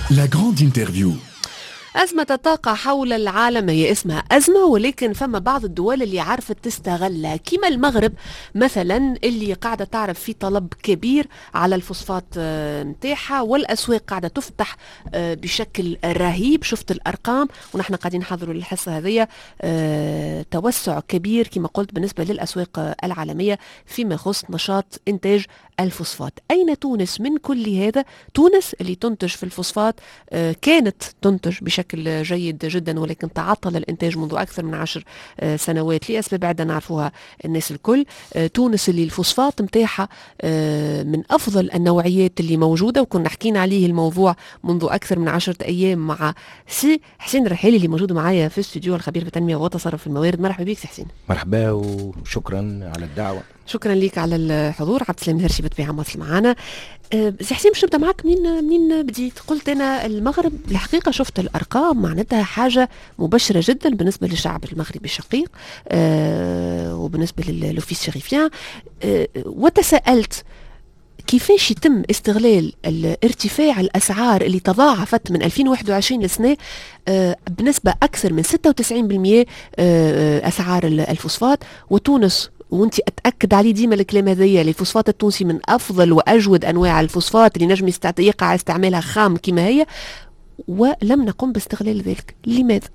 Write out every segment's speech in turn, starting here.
La grande interview. أزمة الطاقة حول العالم هي اسمها أزمة، ولكن فما بعض الدول اللي عرفت تستغلها كما المغرب مثلا، اللي قاعدة تعرف في طلب كبير على الفوسفات نتاعها، والأسواق قاعدة تفتح بشكل رهيب. شفت الأرقام ونحن قاعدين نحضروا للحصة هذه، توسع كبير كما قلت بالنسبة للأسواق العالمية فيما يخص نشاط إنتاج الفوسفات. أين تونس من كل هذا؟ تونس اللي تنتج في الفوسفات كانت تنتج بشكل جيد جدا، ولكن تعطل الإنتاج منذ أكثر من 10 سنوات لأسباب عدة نعرفوها الناس الكل. تونس اللي الفوسفات متاحة من أفضل النوعيات اللي موجودة، وكنا حكينا عليه الموضوع منذ أكثر من 10 أيام مع سي حسين الرحيلي اللي موجود معايا في الاستوديو، الخبير بالتنمية وتصرف الموارد. مرحبا بك سي حسين. مرحبا وشكرا على الدعوة. شكرا لك على الحضور. عبد السلام الهرشي بطبيعة مواصل معنا. سي حسين باش نبدا معك. منين بديت؟ قلت انا المغرب الحقيقه شفت الارقام معناتها حاجه مبشره جدا بالنسبه للشعب المغربي الشقيق وبالنسبه للوفيس شريفيان، وتساءلت كيفاش يتم استغلال ارتفاع الأسعار اللي تضاعفت من 2021 لسنة بنسبة أكثر من 96% أسعار الفوسفات. وتونس، وانت اتاكد عليه ديما الكلام هذايا، الفوسفات التونسي من افضل واجود انواع الفوسفات اللي نجم يقع استعمالها خام كما هي، ولم نقم باستغلال ذلك. لماذا؟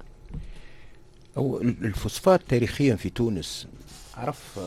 الفوسفات تاريخيا في تونس عرف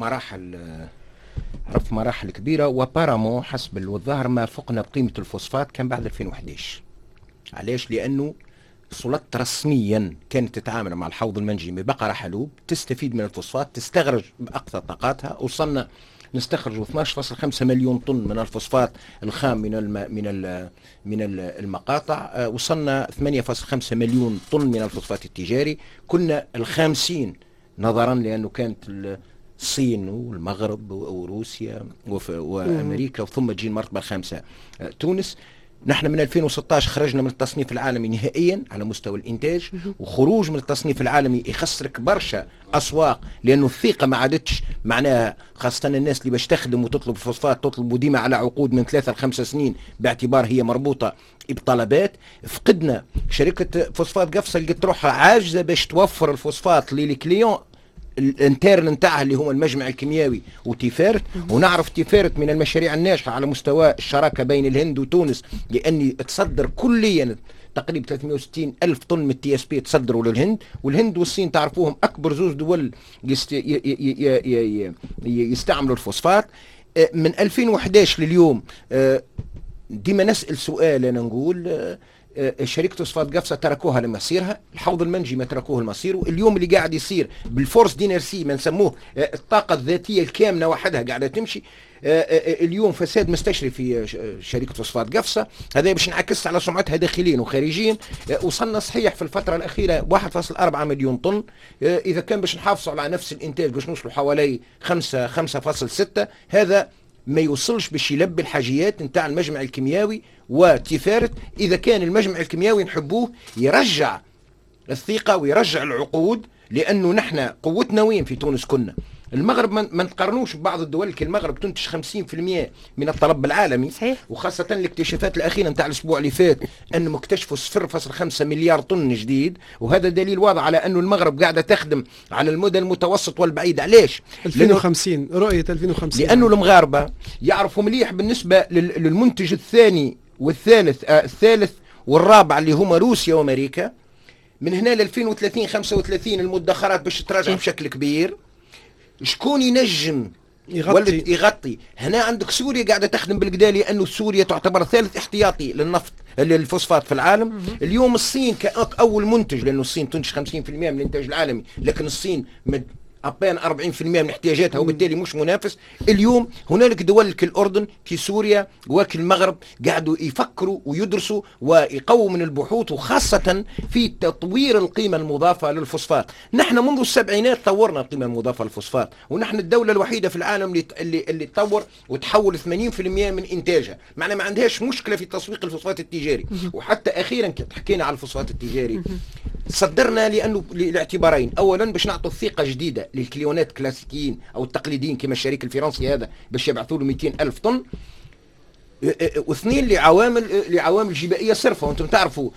مراحل كبيره، وبارامون حسب الظاهر ما فقنا بقيمه الفوسفات كان بعد 2011. علاش؟ لانه سلطت رسميا كانت تتعامل مع الحوض المنجمي بقرة حلوب، تستفيد من الفوسفات، تستخرج بأقصى طاقاتها. وصلنا نستخرج 12.5 مليون طن من الفوسفات الخام من المقاطع. وصلنا 8.5 مليون طن من الفوسفات التجاري. كنا الخامسين نظرا لأنه كانت الصين والمغرب وروسيا وأمريكا، وثم تجي المرتبة الخامسة تونس. نحن من 2016 خرجنا من التصنيف العالمي نهائيا على مستوى الإنتاج، وخروج من التصنيف العالمي يخسرك برشا أسواق، لأنه الثقة ما عادتش معناها، خاصة الناس اللي باش تخدم وتطلب فوسفات تطلب ديما على عقود من 3 ل5 سنين باعتبار هي مربوطة بطلبات. فقدنا شركة فوسفات قفصة لقيت روحها عاجزة باش توفر الفوسفات للكليون الانترن نتاعها اللي هو المجمع الكيميائي وتيفارت. ونعرف تيفارت من المشاريع الناجحه على مستوى الشراكه بين الهند وتونس، لاني تصدر كليا تقريبا 360 ألف طن من التي اس بي تصدروا للهند. والهند والصين تعرفوهم أكبر زوج دول يستعملوا الفوسفات. من 2011 لليوم ديما نسأل سؤال، أنا نقول شركة فوسفات قفصة تركوها لمصيرها، الحوض المنجي ما تركوه لمصيره. اليوم اللي قاعد يصير بالفورس دينرسي ما نسموه الطاقة الذاتية الكامنة وحدها قاعدة تمشي. اليوم فساد مستشري في شركة فوسفات قفصة، هذا باش نعكس على سمعتها داخليا وخارجيا. وصلنا صحيح في الفترة الأخيرة 1.4 مليون طن. إذا كان باش نحافظوا على نفس الإنتاج باش نوصلوا حوالي 5.6، هذا ما يوصلش باش يلبي الحاجيات نتاع المجمع الكيميائي وتفارت. إذا كان المجمع الكيميائي نحبوه يرجع الثقة ويرجع العقود، لأنه نحن قوتنا وين في تونس؟ كنا المغرب ما نقارنوش ببعض الدول، المغرب تنتج 50% من الطلب العالمي. صحيح. وخاصة الاكتشافات الأخيرة نتاع الأسبوع اللي فات أنهم اكتشفوا 0.5 مليار طن جديد، وهذا دليل واضح على أنه المغرب قاعدة تخدم على المدى المتوسط والبعيد. علاش؟ 2050 رؤية 2050. لأنه المغاربة يعرفوا مليح بالنسبة للمنتج الثاني والثالث الثالث والرابع اللي هما روسيا وأمريكا. من هنا ل 2030 35 المدخرات باش تراجع بشكل كبير. شكون ينجم يغطي؟ هنا عندك سوريا قاعدة تخدم بالقدا، لأنه سوريا تعتبر ثالث احتياطي للنفط للفوسفات في العالم. اليوم الصين كأول منتج، لأنه الصين تنتج 50% من الإنتاج العالمي، لكن الصين أبان 40% من احتياجاتها وبالتالي مش منافس. اليوم هنالك دول كالأردن كسوريا وكالمغرب قاعدوا يفكروا ويدرسوا ويقووا من البحوث، وخاصة في تطوير القيمة المضافة للفوسفات. نحن منذ السبعينات طورنا القيمة المضافة للفوسفات، ونحن الدولة الوحيدة في العالم اللي تطور وتحول 80% من إنتاجها. معنا ما عندهاش مشكلة في تسويق الفوسفات التجاري. وحتى أخيرا حكينا على الفوسفات التجاري صدرنا لأنه لاعتبارين. أولا باش نعطوا ثقة جديدة للكليونات كلاسيكيين أو التقليديين كما الشريك الفرنسي هذا باش يبعثوا له 200 ألف طن. واثنين لعوامل جبائيه صرفه. وانتم تعرفوا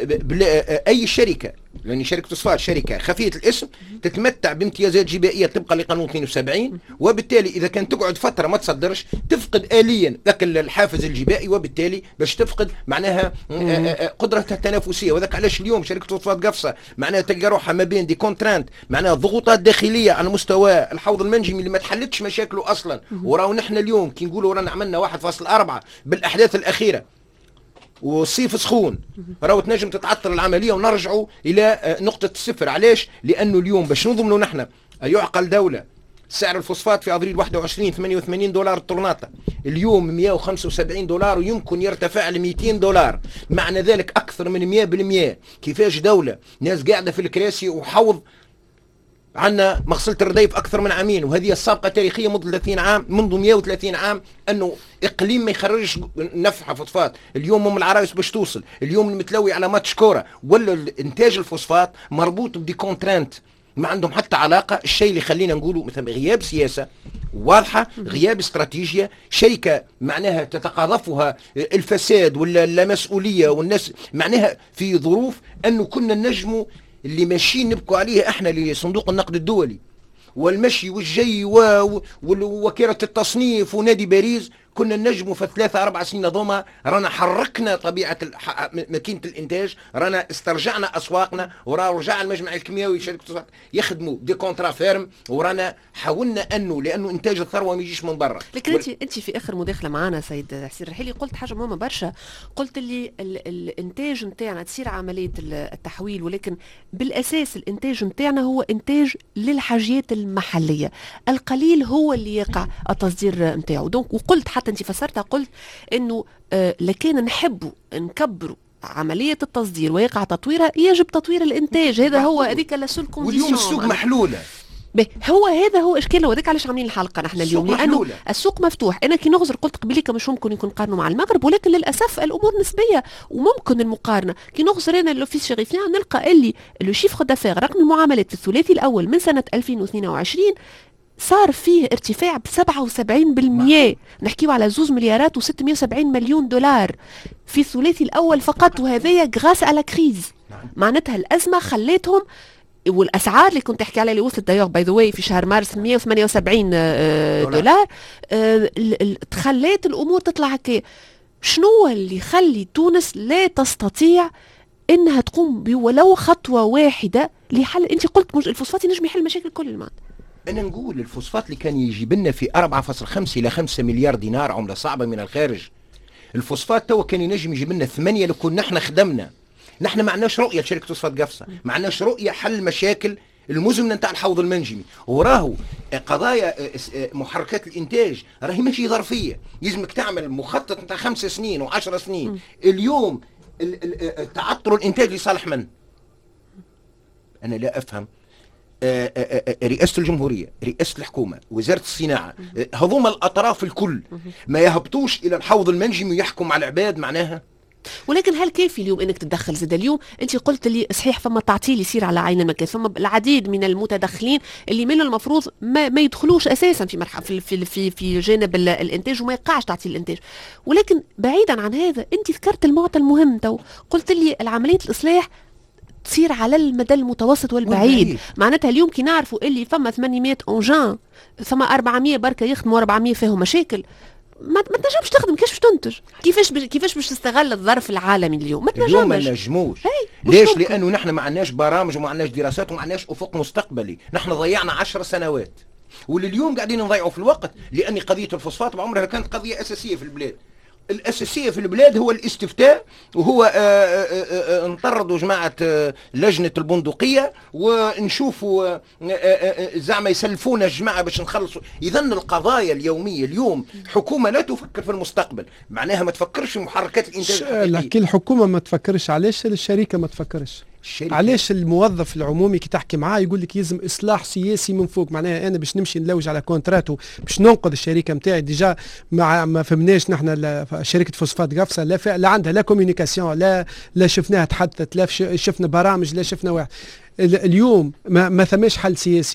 اي شركه، لان شركه فوسفات شركه خفيه الاسم تتمتع بامتيازات جبائيه طبقا لقانون 72، وبالتالي اذا كانت تقعد فتره ما تصدرش تفقد اليا ذاك الحافز الجبائي، وبالتالي باش تفقد معناها قدرتها التنافسيه. وذاك علاش اليوم شركه فوسفات قفصه معناها تلقى روحها ما بين دي كونترانت، معناها ضغوطات داخليه على مستوى الحوض المنجمي اللي ما تحلتش مشاكله اصلا. وراو نحن اليوم كي نقولوا رانا عملنا 1.4 بالاحداث الاخيره والصيف سخون، راهو تنجم تتعطل العمليه ونرجعوا الى نقطه الصفر. علاش؟ لانه اليوم باش نضمنوا نحن يعقل دوله سعر الفوسفات في ابريل 21 88 دولار الطرناطه، اليوم 175 دولار ويمكن يرتفع ل 200 دولار، معنى ذلك اكثر من 100%. كيفاش دوله ناس قاعده في الكراسي وحوض عندنا مغسله الرديف اكثر من عامين، وهذه السابقه تاريخيه منذ 30 عام، منذ 130 عام انه اقليم ما يخرجش نفع فوسفات. اليوم ام العرايس باش توصل، اليوم المتلوي على ماتش كوره، ولا انتاج الفوسفات مربوط بدي كونترانت ما عندهم حتى علاقه. الشيء اللي خلينا نقوله مثلا غياب سياسه واضحه، غياب استراتيجيه، شركه معناها تتقاذفها الفساد ولا اللامسؤوليه، والناس معناها في ظروف انه كنا نجموا اللي ماشيين نبكوا عليه احنا لصندوق النقد الدولي والمشي والجي ووكالة التصنيف ونادي باريس، كنا نجموا في 3-4 سنين ضمة رانا حركنا طبيعة ماكينة الإنتاج، رانا استرجعنا أسواقنا، ورانا رجع المجمع الكيميائي شركة يخدموا دي كونترا فيرم، ورانا حاولنا لأنه إنتاج الثروة ما يجيش من برا. لكن أنت في آخر مداخلة معنا سيد حسين رحيلي قلت حاجة مهمة برشا، قلت لي الإنتاج نتاعنا تصير عملية التحويل، ولكن بالأساس الإنتاج نتاعنا هو إنتاج للحاجيات المحلية، القليل هو اللي يقع التصدير نتاعو. دونك وقلت حتى انت فسرتها، قلت انه لكن نحبوا نكبروا عمليه التصدير ويقع تطويرها، يجب تطوير الانتاج. هذا هو هذيك لا سول كونديسيون. واليوم السوق محلوله، هذا هو اشكاله، وذاك علاش عاملين الحلقه نحن اليوم، لانه السوق مفتوح. انا كي نغزر قلت قبليك مش ممكن يكون قارنوا مع المغرب، ولكن للاسف الامور نسبيه وممكن المقارنه. كي نغزر انا لوفيس شريفيان نلقى اللي لو شيفر دافير رقم المعاملات في الثلاثي الاول من سنه 2022 صار فيه ارتفاع ب77%، نحكيو على 2 مليارات و670 مليون دولار في الثلاثي الأول فقط، وهذايا غراس على كريز. معناتها الأزمة خليتهم، والأسعار اللي كنت تحكي عليها اللي وصلت دايوغ باي ذا واي في شهر مارس 178 دولار، خليت الأمور تطلع هكا. شنو اللي يخلي تونس لا تستطيع انها تقوم ولو خطوة واحدة لحل؟ انت قلت الفوسفات ينجم يحل مشاكل كل المات. أنا نقول الفوسفات اللي كان يجيب لنا في 4.5 إلى 5 مليار دينار عملة صعبة من الخارج، الفوسفات توا كان ينجم يجيب لنا 8 لو كنا نحن خدمنا. نحن ما عندناش رؤية شركة فوسفات قفصة، ما عندناش رؤية حل مشاكل المزمنة نتاع الحوض المنجمي. وراهو قضايا محركات الإنتاج راهي ماشي ظرفية، يلزمك تعمل مخطط نتاع 5 سنين و10 سنين. اليوم تعطل الإنتاج لصالح من؟ أنا لا أفهم. رئاسة الجمهورية، رئاسة الحكومة، وزارة الصناعة، هذوما الأطراف الكل ما يهبطوش إلى الحوض المنجمي ويحكم على العباد معناها. ولكن هل كافي اليوم انك تتدخل زاد؟ اليوم انت قلت لي صحيح فما تعطيل يصير على عين المكان، فما العديد من المتدخلين اللي من المفروض ما يدخلوش اساسا في مرحله في جانب الانتاج وما يقعش تعطيل الانتاج. ولكن بعيدا عن هذا انت ذكرت المعطى المهم تو، قلت لي العمليه الاصلاح تصير على المدى المتوسط والبعيد. معناتها اليوم كي نعرفوا اللي فما 800 اونجان، فما 400 بركه يخدموا 400 فيهم مشاكل، ما تنجمش تخدم. كيفاش تنتج؟ كيفاش باش تستغل الظرف العالمي اليوم؟ ما نجموش. ليش؟ لانه نحن ما عندناش برامج وما عندناش دراسات وما عندناش افق مستقبلي. نحن ضيعنا 10 سنوات ولليوم قاعدين نضيعوا في الوقت، لان قضيه الفوسفات بعمرها كانت قضيه اساسيه في البلاد. الأساسية في البلاد هو الاستفتاء، وهو انطردوا جماعة لجنة البندقية ونشوفوا زعما يسلفونا الجماعة باش نخلصوا. إذا القضايا اليومية اليوم حكومة لا تفكر في المستقبل، معناها ما تفكرش في محركات الإنتاج. لكن الحكومة ما تفكرش، علاش الشركة ما تفكرش؟ علاش الموظف العمومي كي تحكي معاه يقول لك يلزم اصلاح سياسي من فوق؟ معناها انا باش نمشي نلوج على كونتراتو باش ننقذ الشركه نتاعي ديجا ما فهمناش نحن شركه فوسفات قفصه لا عندها لا كوميونيكاسيون، لا شفناها تحدثت، لا شفنا برامج، لا شفنا واحد. اليوم ما ثماش حل سياسي.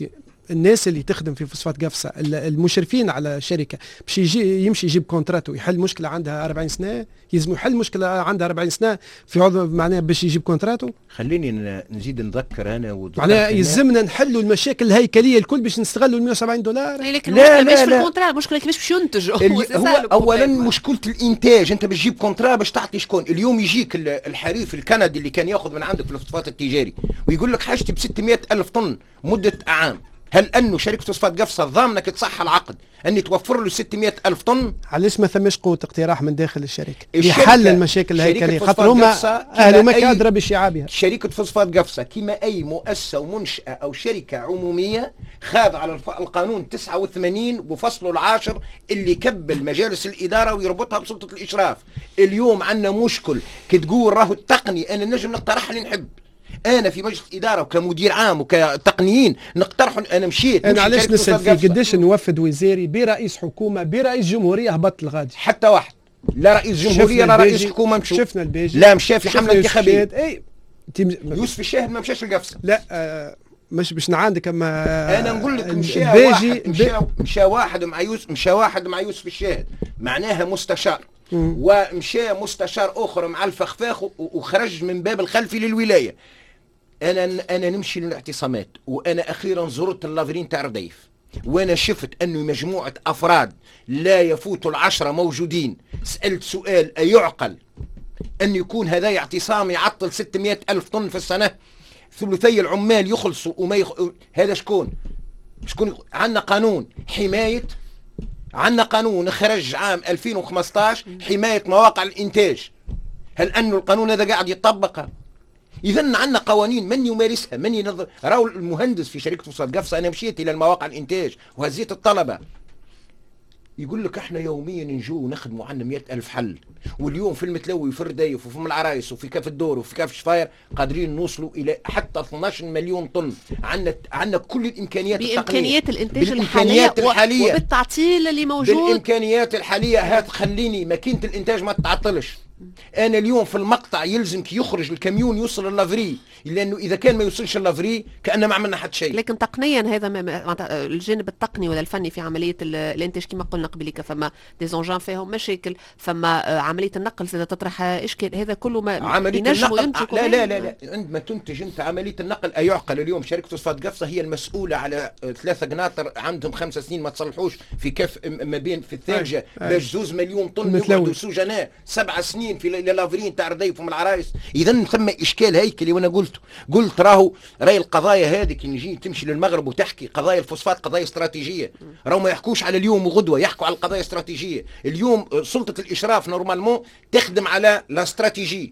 الناس اللي تخدم في فوسفات قفصة المشرفين على شركة باش يمشي يجيب كونترات ويحل مشكلة عندها 40 سنة، يلزم يحل مشكلة عندها 40 سنة في عضو معناها باش يجيب كونتراتو. خليني نزيد نذكر انا معناها يلزمنا نحلوا المشاكل الهيكلية الكل باش نستغلوا ال 170 دولار. لكن لا لا لا المشكلة المشكلة كيفاش باش ينتج. هو اولا مشكلة الانتاج، انت باش تجيب كونترا باش تعطي شكون. اليوم يجيك الحريف الكندي اللي كان ياخذ من عندك في الفوسفات التجاري ويقول لك حاجتي ب 600 ألف طن مدة عام، هل أنه شركة فوسفات قفصة ضامنك تصح العقد أن توفر له 600 ألف طن؟ علاش ما ثماش قوة اقتراح من داخل الشركة لحل المشاكل الهيكلية؟ خاطر هما أهل مكة أدرى بشعابها. شركة فوسفات قفصة كما أي مؤسسة ومنشأة أو شركة عمومية خاض على القانون 89 وفصله العاشر اللي كبل مجالس الإدارة ويربطها بسلطة الإشراف. اليوم عندنا مشكل كي تقول راهو التقني أنا نجم نقترح اللي نحب، انا في مجلس اداره وكمدير عام وكتقنيين نقترحوا. انا مشيت انا علاش نسال فيه قداش نوفد وزاري برئيس حكومه برئيس جمهوريه هبط الغادي حتى واحد، لا رئيس جمهوريه لا رئيس حكومه مشوا. شفنا البيجي لا مشى في حمله انتخابيه. اي يوسف الشاهد ما مشاش القفصه. لا مش باش نعاندك اما انا نقول لك مشى واحد مع يوسف، مشى واحد مع يوسف الشاهد معناها مستشار، ومشى مستشار اخر مع الفخفاخ وخرج من باب الخلفي للولايه. انا نمشي للاعتصامات، وانا اخيرا زرت اللافرين تاع رديف وانا شفت انه مجموعه افراد لا يفوتوا العشرة موجودين. سالت سؤال: ايعقل ان يكون هذا اعتصام يعطل 600 ألف طن في السنه؟ ثلثي العمال يخلصوا وما هذا شكون عندنا قانون حمايه، عندنا قانون خرج عام 2015 حمايه مواقع الانتاج. هل انه القانون هذا قاعد يطبق؟ إذا عندنا قوانين من يمارسها، من ينظر. راهو المهندس في شركة فوسفات قفصة، أنا مشيت إلى المواقع الإنتاج وهزيت الطلبة، يقول لك احنا يوميا نجو ونخدموا عندنا 100 ألف حل، واليوم في المتلوي وفي الرديف وفي العرايس وفي كاف الدور وفي كاف شفاير قادرين نوصلوا إلى حتى 12 مليون طن. عندنا كل الإمكانيات بإمكانيات الإنتاج الحالية وبالتعطيل اللي موجود. بالإمكانيات الحالية هات خليني ماكينة الإنتاج ما تتعطلش. أنا اليوم في المقطع يلزمك يخرج الكاميون يوصل اللافري، لأنه إذا كان ما يوصلش اللافري كأننا ما عملنا حد شيء. لكن تقنيا هذا الجانب التقني ولا الفني في عملية الإنتاج كما قلنا قبليك فما ديزونجان فيهم مشاكل، فما عملية النقل إذا تطرح إشكال، هذا كله ما عملية النقل لا عندما تنتج أنت عملية النقل أيعقل. اليوم شركة فوسفات قفصة هي المسؤولة على 3 قناطر عندهم 5 سنين ما تصلحوش في كاف ما بين في الثلجة باش 2 مليون طن يقعدوا سجناء 7 سنين في لافرين تاع رديف ومن العرايس. اذا ثم اشكال هيكلي. وانا قلت راهي القضايا هذه كي نجي تمشي للمغرب وتحكي قضايا الفوسفات قضايا استراتيجيه، راهو ما يحكوش على اليوم وغدوه، يحكوا على القضايا الاستراتيجيه. اليوم سلطه الاشراف نورمالمون تخدم على الاستراتيجي،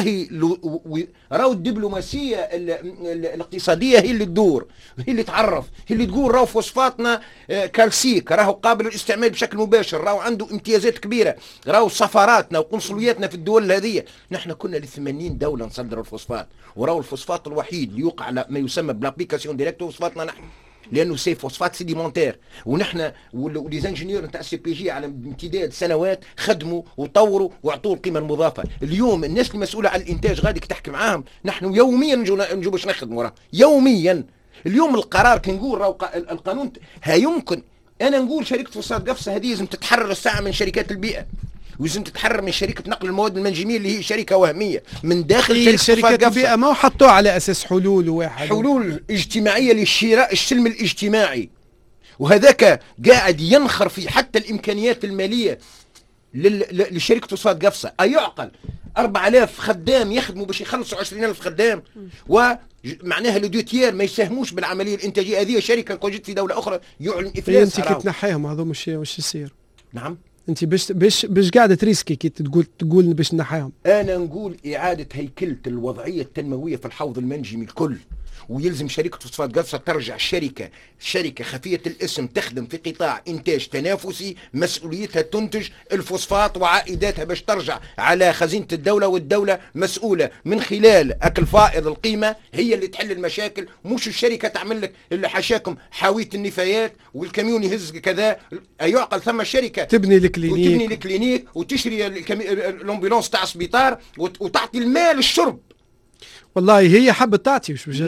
راهو الدبلوماسيه الاقتصاديه هي اللي تدور، هي اللي تعرف، هي اللي تقول راهو فوسفاتنا كالسيك راهو قابل للاستعمال بشكل مباشر، راهو عنده امتيازات كبيره، راهو سفاراتنا وقنصلياتنا في الدول هذه. نحن كنا ل 80 دوله نصدر الفوسفات، وراهو الفوسفات الوحيد اللي يوقع على ما يسمى بلابليكاسيون ديريكت فوسفاتنا نحن، لانه سي فوسفات سيديمونتير. ونحن وليزانجينيور نتاع السي بي جي على امتداد سنوات خدموا وطوروا واعطوا القيمه المضافه. اليوم الناس المسؤوله على الانتاج غاديك تحكي معاهم، نحن يوميا نجو باش نخدموا راه يوميا. اليوم القرار كي نقول راهو القانون يمكن انا نقول شركه فوسفات قفصة هذه لازم تتحرر الساعه من شركات البيئه، ولازم تتحرر من شركه نقل المواد المنجميه اللي هي شركه وهميه من داخل شركه البيئه. ما حطوها على اساس حلول اجتماعيه للشراء السلم الاجتماعي، وهذاك قاعد ينخر في حتى الامكانيات الماليه لشركه فوسفات قفصة. ايعقل 4000 خدام يخدموا باش يخلصوا 20000 خدام، ومعناها لوديوتير ما يساهموش بالعمليه الانتاجيه هذه. شركه كوجد في دوله اخرى يعلن افلاس. انت كي تنحيهم هذو مش يصير. نعم انت باش قاعده تريسكي كي تقول باش نحيهم. انا نقول اعاده هيكله الوضعيه التنمويه في الحوض المنجمي الكل، ويلزم شركه فوسفات قفصة ترجع شركه خفيه الاسم تخدم في قطاع انتاج تنافسي، مسؤوليتها تنتج الفوسفات وعائداتها باش ترجع على خزينه الدوله، والدوله مسؤوله من خلال اكل فائض القيمه هي اللي تحل المشاكل، مش الشركه تعمل لك اللي حاشاكم حاويه النفايات والكاميون يهز كذا. يعقل ثم الشركه تبني الكلينيك وتشري الامبولانس تاع السبيطار وتعطي المال الشرب. والله هي حبت تعطي لا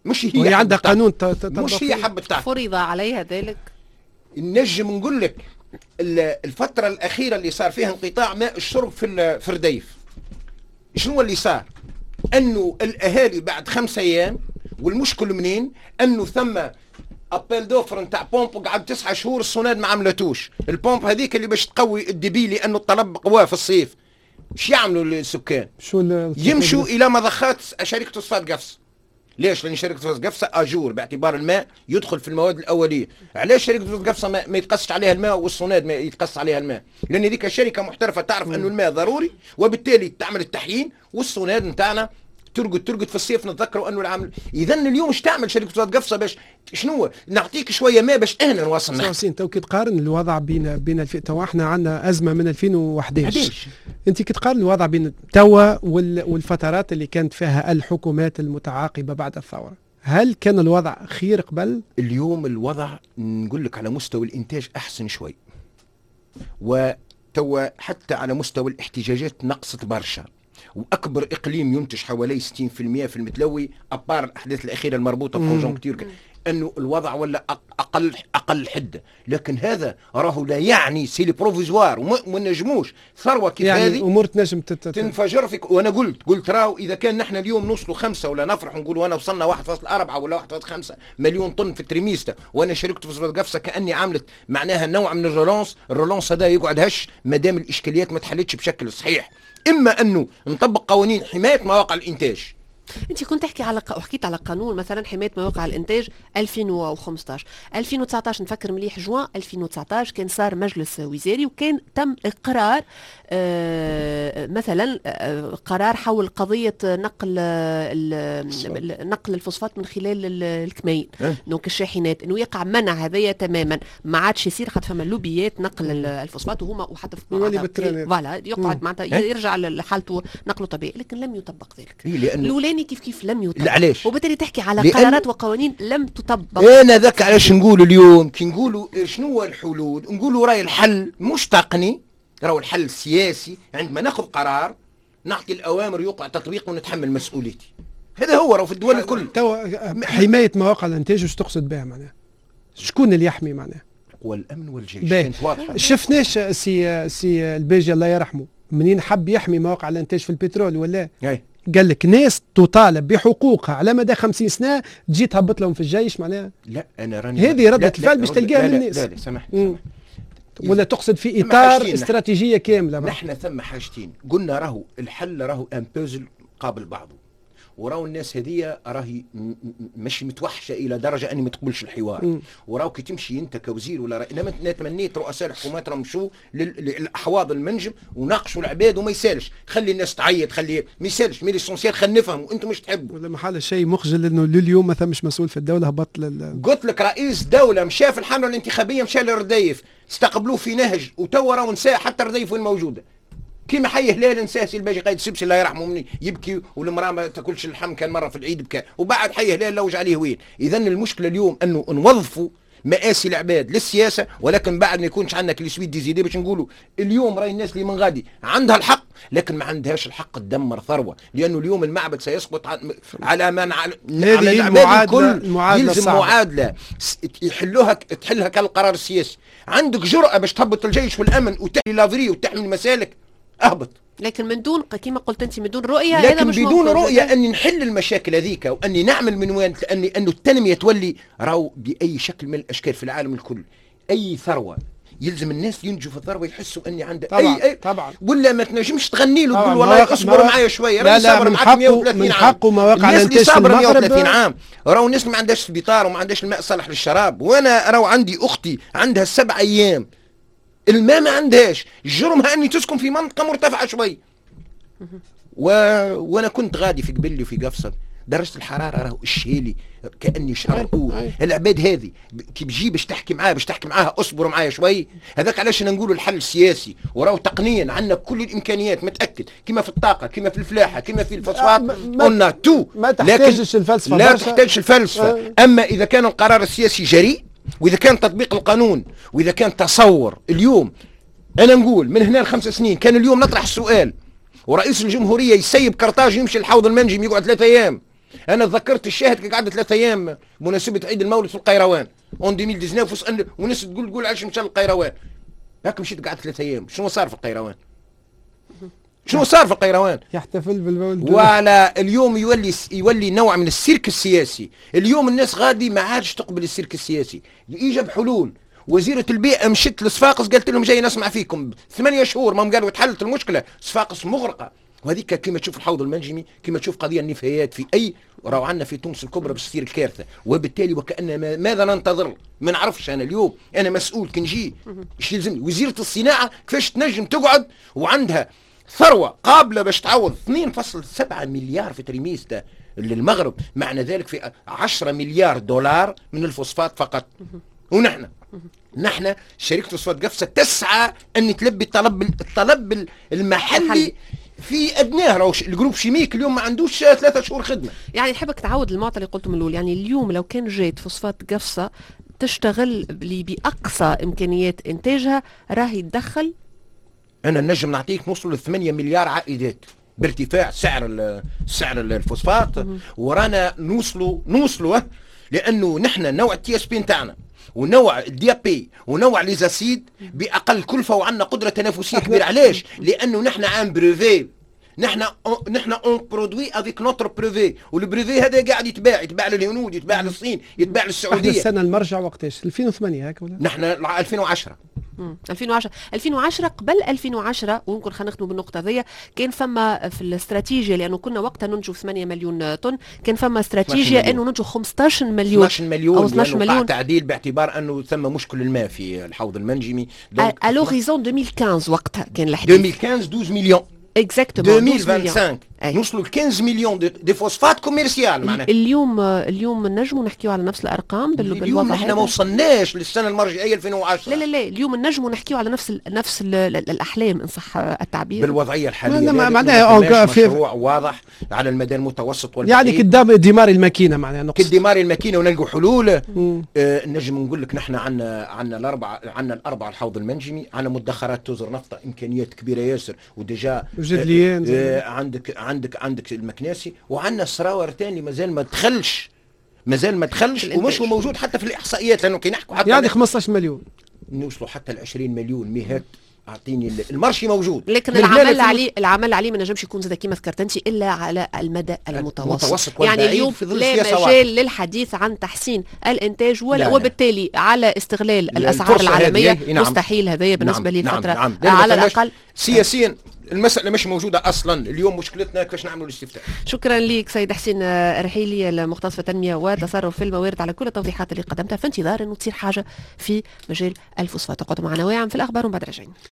مش هي عندها قانون مش هي حبت تعرف. فرض عليها ذلك. نجم نقول لك الفترة الأخيرة اللي صار فيها انقطاع ماء الشرب في الرديف، شنو اللي صار؟ أنه الأهالي بعد 5 أيام، والمشكل منين؟ أنه ثم ابيل دوفر نتاع بومب وقعد 9 شهور الصناد ما عملتوش. البومب هذيك اللي باش تقوي الدبي لأنه الطلب قواه في الصيف. ايش يعملوا السكان؟ يمشوا إلى مضخات شركة فوسفات قفص. ليش؟ لأن شركة فوسفات قفصة أجور باعتبار الماء يدخل في المواد الأولية. علاش شركة فوسفات قفصة ما يتقصش عليها الماء والصناد ما يتقص عليها الماء؟ لأن ذيك الشركة محترفة تعرف أنه الماء ضروري، وبالتالي تعمل التحيين، والصناد نتاعنا ترقد في الصيف. نتذكروا انه العام اذا اليوم ايش تعمل شركه فوسفات قفصه باش شنو نعطيك شويه ماء باش احنا نواصل نحن. تو كي تقارن الوضع بين تو احنا عندنا ازمه من 2011. انت كي تقارن الوضع بين توا والفترات اللي كانت فيها الحكومات المتعاقبه بعد الثوره، هل كان الوضع خير قبل؟ اليوم الوضع نقول لك على مستوى الانتاج احسن شوي، وتوا حتى على مستوى الاحتجاجات نقصت برشا، واكبر اقليم ينتج حوالي 60% في المتلوي ابار الاحداث الاخيره المربوطه بكونجونكتير انه الوضع ولا اقل حده. لكن هذا راهو لا يعني سي بروفيزوار وما نجموش ثروه كيف يعني هذه امور تنجم تنفجر فيك. وانا قلت راهو اذا كان نحن اليوم نوصلوا 5 ولا نفرح نقولوا انا وصلنا 1.4 ولا 1.5 مليون طن في التريميستا، وانا شركه فوسفات قفصه كاني عملت معناها نوع من الرولونس هذا يقعد هش ما دام الاشكاليات ما تحلتش بشكل صحيح. اما انه نطبق قوانين حمايه مواقع الانتاج. انت كنت تحكي وحكيت على قانون مثلا حمايه مواقع الانتاج 2015 2019 نفكر مليح جوان 2019 كان صار مجلس وزاري وكان تم اقرار مثلا قرار حول قضيه نقل الفوسفات من خلال الكمين دونك الشاحنات، انه يقع منع هذايا تماما، ما عادش يصير خاطر فما لوبيات نقل الفوسفات وهما وحتى فوالا يقعد معناتها يرجع لحالته نقله طبيعي، لكن لم يطبق ذلك. الاولاني كيف لم يطبق. علاش؟ وبالتالي تحكي على قرارات وقوانين لم تطبق. انا ذاك علاش نقولوا اليوم كي نقولوا شنو هو الحلول، نقولوا راي الحل مش تقني، راهو الحل سياسي. عندما ناخذ قرار نعطي الاوامر يوقع تطبيق ونتحمل مسؤوليتي. هذا هو راهو في الدول الكل. حمايه مواقع الانتاج واش تقصد بها معناها؟ شكون اللي يحمي معناها؟ والامن والجيش. كانت واضحه. شفناش سي البيجي الله يرحمه منين حب يحمي مواقع الانتاج في البترول ولا؟ قال لك ناس تطالب بحقوقها على مدى 50 سنه تجي تهبط لهم في الجيش معناها؟ لا انا راني هذه ردة الفعل باش تلقاها من الناس. لا سامحني ولا تقصد في اطار استراتيجيه كامله؟ نحن ثم حاجتين قلنا راهو الحل راهو ان بوزل قابل بعضه، وراو الناس هذيا راهي مش متوحشه الى درجه اني ما تقبلش الحوار. وراو كي تمشي انت كوزير ولا انا تمنيت رؤساء الحكومات راهم يمشوا للاحواض المنجم وناقشوا العباد وما يسالش، خلي الناس تعيط، خلي ما يسالش مي ليسونسيال، خلينا نفهموا انتم مش تحبوا. ولا محل شيء مخجل انه لليوم ما ثمش مسؤول في الدوله هبط قلت لك رئيس دوله مشى في الحمله الانتخابيه مشى للرديف استقبلوه في نهج وتوا راهو نساء حتى الرديف وين موجوده. كيما حي هلال نساسي الباجي قايد سبسي الله يرحمه مني يبكي والمراه ما تاكلش اللحم كان مره في العيد بكى، وبعد حي هلال لوج عليه وين. اذا المشكله اليوم انه نوظفوا مآسي العباد للسياسه، ولكن بعد ما يكونش عندنا كليسويت ديزيدي باش نقولوا اليوم راي الناس اللي من غادي عندها الحق لكن ما عندهاش الحق تدمر ثروه، لانه اليوم المعبد سيسقط على من على العباد الكل. يلزم معادله تحلها كالقرار السياسي. عندك جرأة باش تهبط الجيش والامن وتحمي لافري وتحمي المسالك، اهبط. لكن من دون كما قلت انت من دون رؤيه، لكن مش بدون رؤيه اني نحل المشاكل هذيك واني نعمل من وين انه التنميه تولي راهو باي شكل من الاشكال في العالم الكل. اي ثروه يلزم الناس ينجوا في الثروه يحسوا اني عنده طبعا ولا ما تنجمش تغني له تقول والله اصبر معايا شويه. لا من حقه مواقع الانتاج في المغرب 130 عام. راهو الناس ما عندهاش سبيطار وما عندهاش الماء صالح للشراب، وانا راهو عندي اختي عندها 7 أيام الماء ما عندهاش، جرمها اني تسكن في منطقه مرتفعه شوي. وانا كنت غادي في قبلي وفي قفصه درجه الحراره راهو الشهيلي كاني شهر اول. العباد هذه كي بيجي باش تحكي معاها اصبروا معايا شوي. هذاك علاش نقولوا الحل السياسي، وراهو تقنيا عندنا كل الامكانيات متاكد، كما في الطاقه كما في الفلاحه كما في الفوسفات قلنا تو، ما تحتاجش الفلسفه، لا تحتاج الفلسفه. اما اذا كان القرار السياسي جريء، واذا كان تطبيق القانون، واذا كان تصور. اليوم انا نقول من هنا ل5 سنين كان اليوم نطرح السؤال ورئيس الجمهوريه يسيب كرطاج يمشي الحوض المنجم يقعد 3 أيام انا تذكرت الشاهد كي قعدت 3 ايام بمناسبه عيد المولد في القيروان اون 2019 وناس تقول علاش مشى للقيروان. هاك مشيت قعدت 3 ايام، شنو صار في القيروان؟ شنو صار في القيروان؟ يحتفل بالمولد. وعلى اليوم يولي نوع من السيرك السياسي. اليوم الناس غادي ما عادش تقبل السيرك السياسي، يجب حلول. وزيرة البيئة مشت لصفاقس قالت لهم جاي نسمع فيكم 8 شهور، ما قالوا تحلت المشكلة، صفاقس مغرقة. وهذيك كما تشوف الحوض المنجمي، كما تشوف قضية النفايات في أي راهو عندنا في تونس الكبرى باش تصير الكارثة. وبالتالي وكأن ماذا ننتظر؟ ما نعرفش. أنا اليوم أنا مسؤول كي نجي ايش يلزمني؟ وزيرة الصناعة كيفاش تنجم تقعد وعندها ثروة قابلة باش تعوض 2.7 مليار في تريميستا للمغرب، معنى ذلك في 10 مليار دولار من الفوسفات فقط. نحن شركة فوسفات قفصة تسعى أن تلبي الطلب المحلي في أدناه. راهو الجروب شيميك اليوم ما عندوش 3 شهور خدمة. يعني نحبك تعود المعطى اللي قلته من الأول، يعني اليوم لو كان جات فوسفات قفصة تشتغل بأقصى إمكانيات إنتاجها راهي تدخل. أنا نجم نعطيك نوصل ل 8 مليار عائدات بارتفاع سعر الفوسفات، ورانا نوصلوا لأنه نحن نوع التي اس بي نتاعنا ونوع الدي بي ونوع ليزاسيد باقل كلفه وعندنا قدره تنافسيه كبيره. علاش؟ لانه نحن عام بريفي، نحن اون برودوي افيك نوتر بريفي، والبريفي هذا قاعد يتباع للهنود، يتباع للصين، يتباع للسعوديه. السنه المرجع وقتاش؟ 2008 هكا ولا؟ نحن 2010 2010 قبل 2010 ويمكن خلينا نختموا بالنقطه هذيا. كان فما في الاستراتيجيه، لانه كنا وقتها ننتجوا 8 مليون طن، كان فما استراتيجيه انه ننتجوا 15 مليون او 12 مليون تعديل، باعتبار انه ثم مشكل الماء في الحوض المنجمي. à l'horizon 2015 وقتها كان الحديث. 2015 12 مليون. اكزاكتومون 2025 نوصلوا ل 15 مليون دي فوسفات كوميرسيال. معناها اليوم نجموا نحكيوا على نفس الارقام بالوضع اليوم احنا ما وصلناش للسنه المرجعيه 2010. لا اليوم نجموا نحكيوا على نفس الاحلام ان صح التعبير بالوضعيه الحاليه. معناها مشروع واضح على المدى المتوسط والبعيد، يعني قدام دمار الماكينه، معناها نقص دمار الماكينه ونلقوا حلول. نجم نقول لك نحن عندنا الاربعه الحوض المنجمي، عندنا مدخرات توزر نفط امكانيات كبيره ياسر، وديجا وجدليين عندك المكناسي، وعندنا السراور ثاني مازال ما دخلش ومش موجود حتى في الاحصائيات، لانه كي نحكوا حتى يعني 15 مليون نوصلوا حتى ل 20 مليون مئات. اعطيني المارشي موجود، لكن العمل عليه ما نجمش يكون زاد كيما ذكرت انت الا على المدى المتوسط. يعني اليوم لا مجال للحديث عن تحسين الانتاج وبالتالي على استغلال الاسعار العالميه. مستحيل هذايا بالنسبه لي فتره على الاقل. سياسيا المسألة مش موجودة أصلا. اليوم مشكلتنا كيفاش نعملوا الاستفتاء. شكرا لك سيد حسين رحيلي، المختص في التنمية والتصرف في الموارد، على كل التوضيحات اللي قدمتها، في انتظار أنه تصير حاجة في مجال الفوسفات. تقعدوا معنا واعم في الأخبار ومن بعد راجعين.